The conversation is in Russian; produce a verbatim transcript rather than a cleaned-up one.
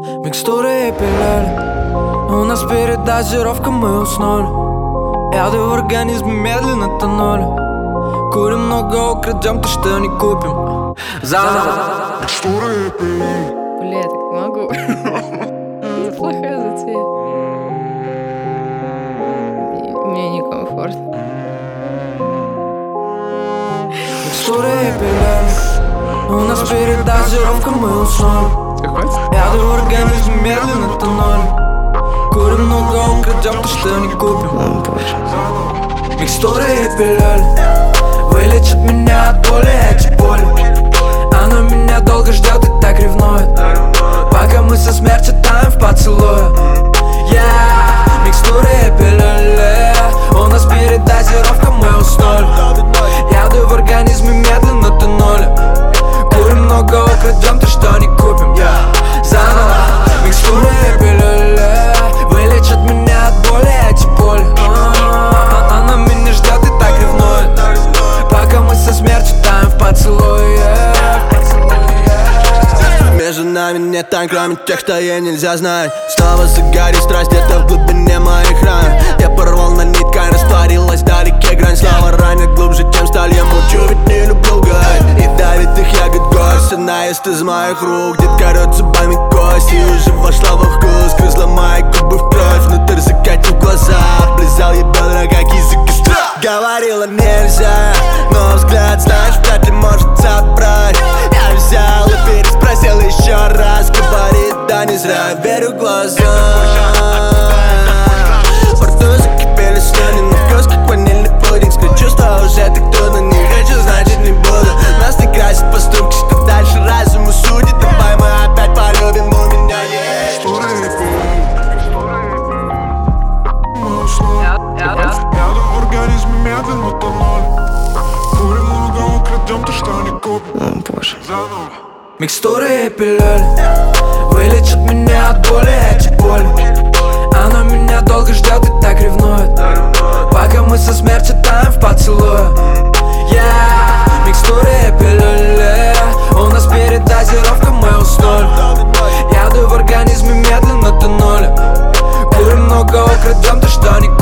Микстуры и пилюли, у нас передозировка, мы уснули. Яды в организме медленно тонули. Курим много, украдем то, что не купим. Заново. Микстуры и пилюли. Бля, я так не могу. Это плохая затея. Мне некомфортно. Микстуры и пилюли, у нас передозировка, мы уснули. Яды в организме медленно тонули. Курим много, украдем то, что не купим. Микстуры и пилюли вылечат меня от боли, эти боли. Она меня долго ждет и так ревнует, пока мы со смертью таем в поцелуе. Yeah, микстуры и пилюли, у нас передозировка, мы уснули. Яды в организме медленно тонули. Курим много, украдем то, что не купим. Yeah, заново. Микстуры и пилюли вылечат меня от боли, эти боли. Она меня ждет и так ревнует, пока мы со смертью таем в поцелуе. Между нами нет тайн, кроме тех, что ей нельзя знать. Снова загорит страсть где-то в глубине моих ран. Я порвал на нить ткань, растворилась вдалеке грань. Слова ранят глубже, чем сталь. Я молчу, ведь не люблю лгать. И давит их ягод гость, она ест из моих рук. Детка рвет зубами кость и уже вошла во вкус. Грызла мои губы в кровь, внутрь закатив глаза. Облизал ей бедра, как язык из трав. Говорила нельзя, но взгляд, знаешь, вряд ли может забрать. Я взял и переспросил еще раз. Говорит, да не зря верю глазам. Во рту закипели слюни, но вкус как ванильный пудинг. Скричу, что уже так трудно, не хочу, значит не буду. Нас не красит поступки, что дальше разум усудит. Давай мы опять полюбим, у меня есть Микстуры и пилюли. Мы уснули. Яды в организме медленно тонули. Курим много, украдем то, что не купим. О, боже. Заново. Микстуры и пилюли вылечат меня от боли, эти боли. Она меня долго ждет и так ревнует, пока мы со смертью таем в поцелуе. Yeah, микстуры и пилюли, у нас передозировка, мы уснули. Яды в организме медленно тонули. Курим много, украдем то, что не